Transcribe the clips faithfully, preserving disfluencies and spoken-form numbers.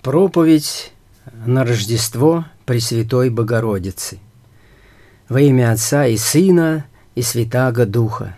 Проповедь на Рождество Пресвятой Богородицы. Во имя Отца и Сына и Святаго Духа.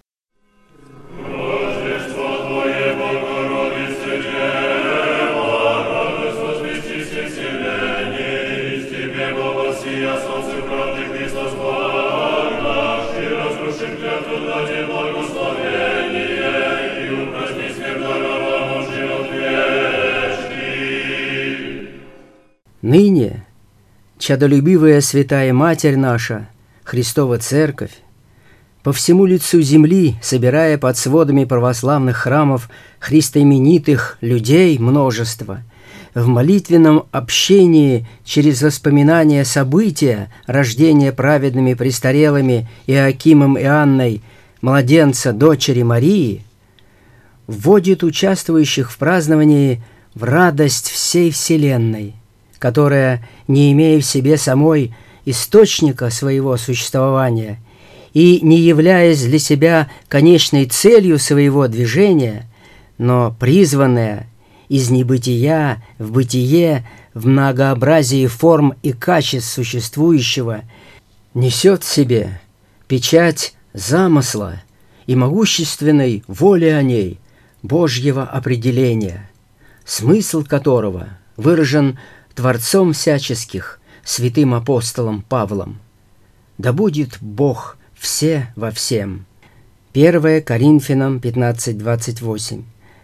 Ныне чадолюбивая святая Матерь наша, Христова Церковь, по всему лицу земли, собирая под сводами православных храмов христоименитых людей множество, в молитвенном общении через воспоминания события рождения праведными престарелыми Иоакимом и Анной младенца дочери Марии, вводит участвующих в праздновании в радость всей вселенной, которая, не имея в себе самой источника своего существования и не являясь для себя конечной целью своего движения, но призванная из небытия в бытие в многообразии форм и качеств существующего, несет в себе печать замысла и могущественной воли о ней Божьего определения, смысл которого выражен Творцом всяческих, святым апостолом Павлом. Да будет Бог все во всем. первое Коринфянам пятнадцать двадцать восемь.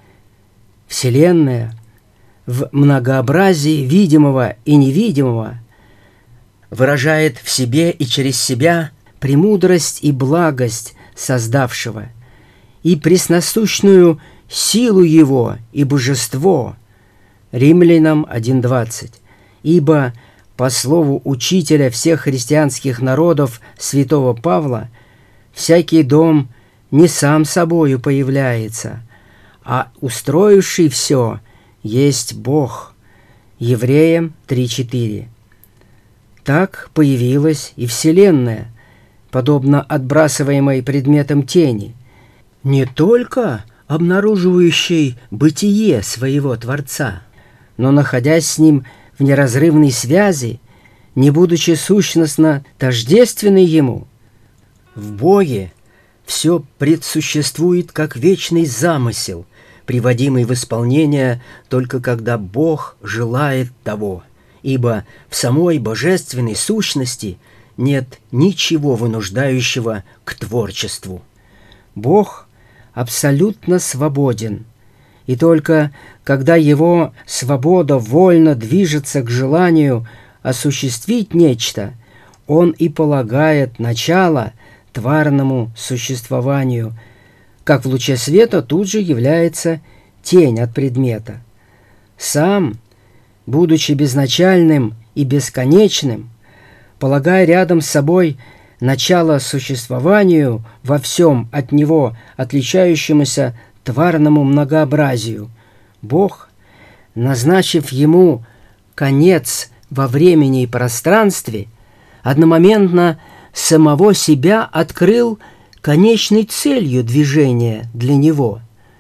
Вселенная в многообразии видимого и невидимого выражает в себе и через себя премудрость и благость создавшего, и пресносущную силу его и божество. Римлянам один двадцать. Ибо, по слову учителя всех христианских народов святого Павла, всякий дом не сам собою появляется, а устроивший все есть Бог. Евреям три четыре. Так появилась и Вселенная, подобно отбрасываемой предметом тени, не только обнаруживающей бытие своего Творца, но находясь с ним в неразрывной связи, не будучи сущностно тождественной ему. В Боге все предсуществует как вечный замысел, приводимый в исполнение только когда Бог желает того, ибо в самой божественной сущности нет ничего вынуждающего к творчеству. Бог абсолютно свободен, и только когда его свобода вольно движется к желанию осуществить нечто, он и полагает начало тварному существованию, как в луче света тут же является тень от предмета. Сам, будучи безначальным и бесконечным, полагая рядом с собой начало существованию во всем от него отличающемуся тварному многообразию, Бог, назначив ему конец во времени и пространстве, одномоментно самого себя открыл конечной целью движения для него.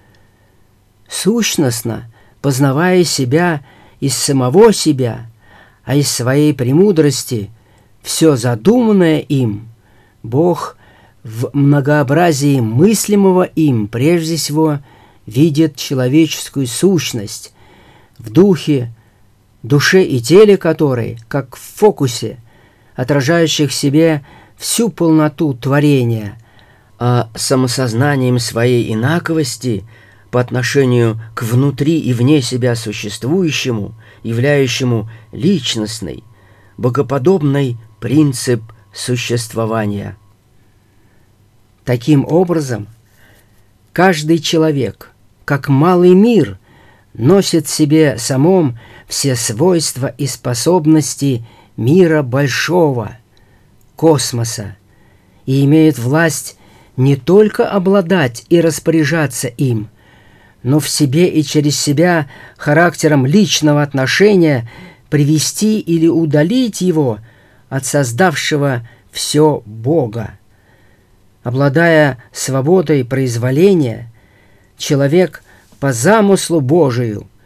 Сущностно, познавая себя из самого себя, а из своей премудрости, все задуманное им, Бог в многообразии мыслимого им прежде всего видит человеческую сущность, в духе, душе и теле которой, как в фокусе, отражающих в себе всю полноту творения, а самосознанием своей инаковости по отношению к внутри и вне себя существующему, являющему личностный, богоподобный принцип существования. Таким образом, каждый человек, как малый мир, носит в себе самом все свойства и способности мира большого, космоса, и имеет власть не только обладать и распоряжаться им, но в себе и через себя характером личного отношения привести или удалить его от создавшего все Бога. Обладая свободой произволения, человек по замыслу Божию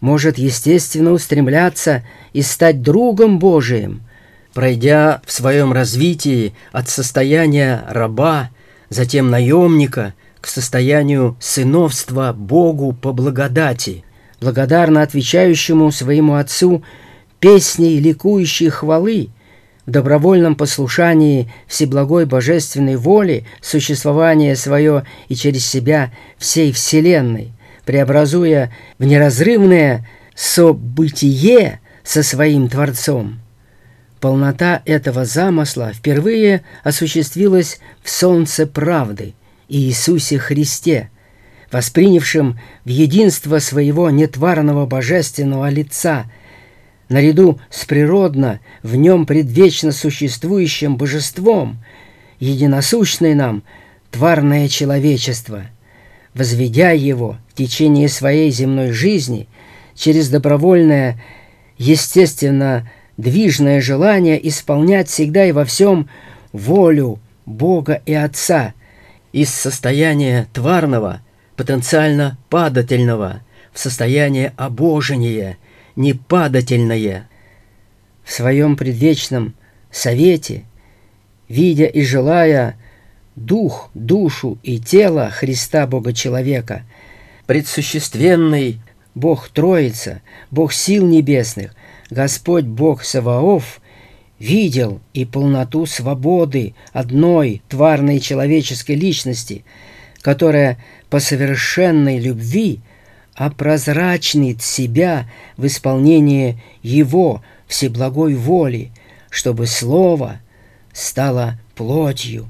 может естественно устремляться и стать другом Божиим, пройдя в своем развитии от состояния раба, затем наемника, к состоянию сыновства Богу по благодати, благодарно отвечающему своему Отцу песней ликующей хвалы, в добровольном послушании всеблагой божественной воли существование свое и через себя всей вселенной, преобразуя в неразрывное событие со своим Творцом. Полнота этого замысла впервые осуществилась в Солнце правды, Иисусе Христе, воспринявшем в единство своего нетварного божественного лица, наряду с природно в нем предвечно существующим божеством, единосущное нам тварное человечество, возведя его в течение своей земной жизни через добровольное, естественно, движное желание исполнять всегда и во всем волю Бога и Отца из состояния тварного, потенциально падательного, в состояние обожения, непадательное. В своем предвечном совете, видя и желая дух, душу и тело Христа Бога-человека, предсущественный Бог Троица, Бог сил небесных, Господь Бог Саваоф, видел и полноту свободы одной тварной человеческой личности, которая по совершенной любви опрозрачнит себя в исполнении Его всеблагой воли, чтобы Слово стало плотью.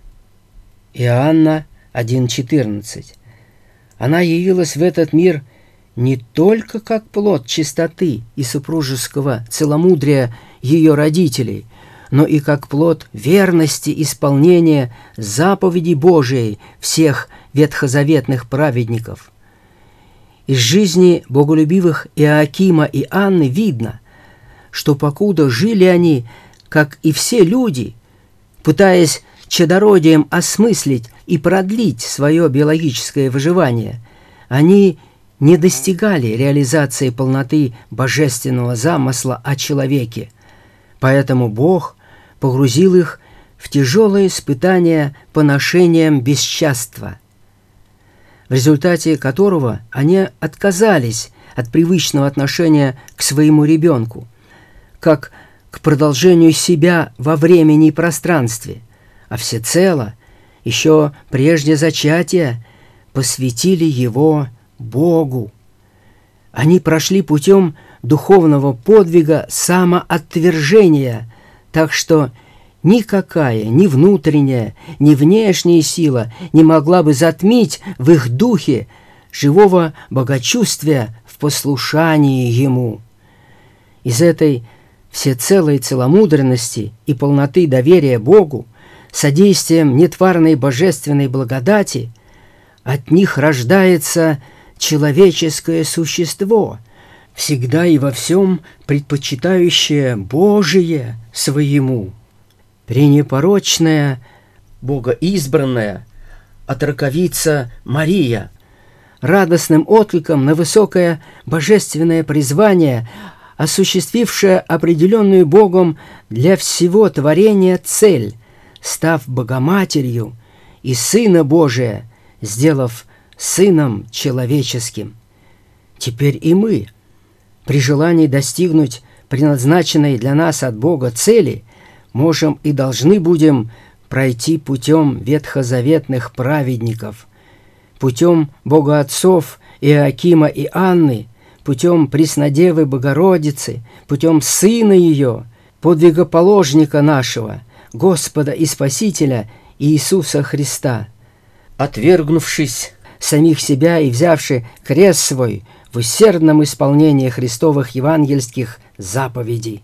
Иоанна один четырнадцать. Она явилась в этот мир не только как плод чистоты и супружеского целомудрия ее родителей, но и как плод верности исполнения заповедей Божией всех ветхозаветных праведников. Из жизни боголюбивых Иоакима и Анны видно, что покуда жили они, как и все люди, пытаясь чадородием осмыслить и продлить свое биологическое выживание, они не достигали реализации полноты божественного замысла о человеке. Поэтому Бог погрузил их в тяжелые испытания поношением бесчастства, в результате которого они отказались от привычного отношения к своему ребенку, как к продолжению себя во времени и пространстве, а всецело, еще прежде зачатия, посвятили его Богу. Они прошли путем духовного подвига самоотвержения, так что никакая ни внутренняя, ни внешняя сила не могла бы затмить в их духе живого богочувствия в послушании Ему. Из этой всецелой целомудренности и полноты доверия Богу, содействием нетварной божественной благодати, от них рождается человеческое существо, всегда и во всем предпочитающее Божие своему, пренепорочная, богоизбранная отроковица Мария, радостным откликом на высокое божественное призвание, осуществившая определенную Богом для всего творения цель, став Богоматерью и Сына Божия, сделав Сыном человеческим. Теперь и мы, при желании достигнуть предназначенной для нас от Бога цели, можем и должны будем пройти путем ветхозаветных праведников, путем богоотцов Иоакима и Анны, путем Преснодевы Богородицы, путем Сына Ее, подвигоположника нашего, Господа и Спасителя Иисуса Христа, отвергнувшись самих себя и взявши крест свой в усердном исполнении Христовых евангельских заповедей.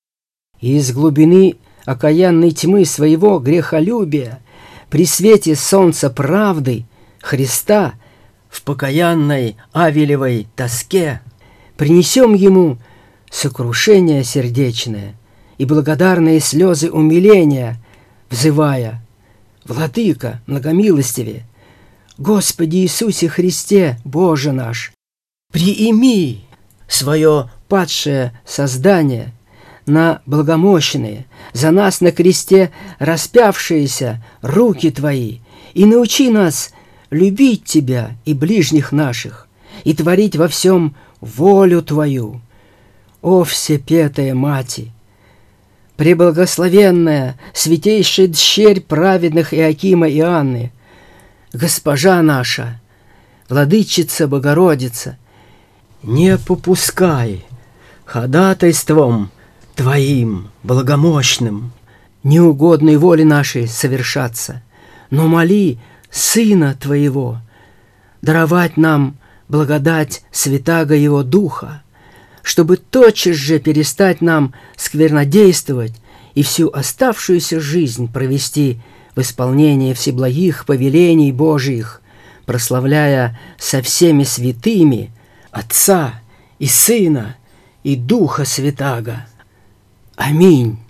И из глубины окаянной тьмы своего грехолюбия при свете солнца правды Христа в покаянной авелевой тоске принесем Ему сокрушение сердечное и благодарные слезы умиления, взывая: «Владыка многомилостиве, Господи Иисусе Христе, Боже наш, приими свое падшее создание на благомощные, за нас на кресте распявшиеся руки Твои, и научи нас любить Тебя и ближних наших, и творить во всем волю Твою. О, всепетая Мати! Преблагословенная, святейшая дщерь праведных Иакима и Анны, Госпожа наша, Владычица Богородица, не попускай ходатайством Твоим благомощным неугодной воле нашей совершаться, но моли Сына Твоего даровать нам благодать святаго Его Духа, чтобы тотчас же перестать нам сквернодействовать и всю оставшуюся жизнь провести в исполнении всеблагих повелений Божиих, прославляя со всеми святыми Отца и Сына и Духа Святаго. Аминь.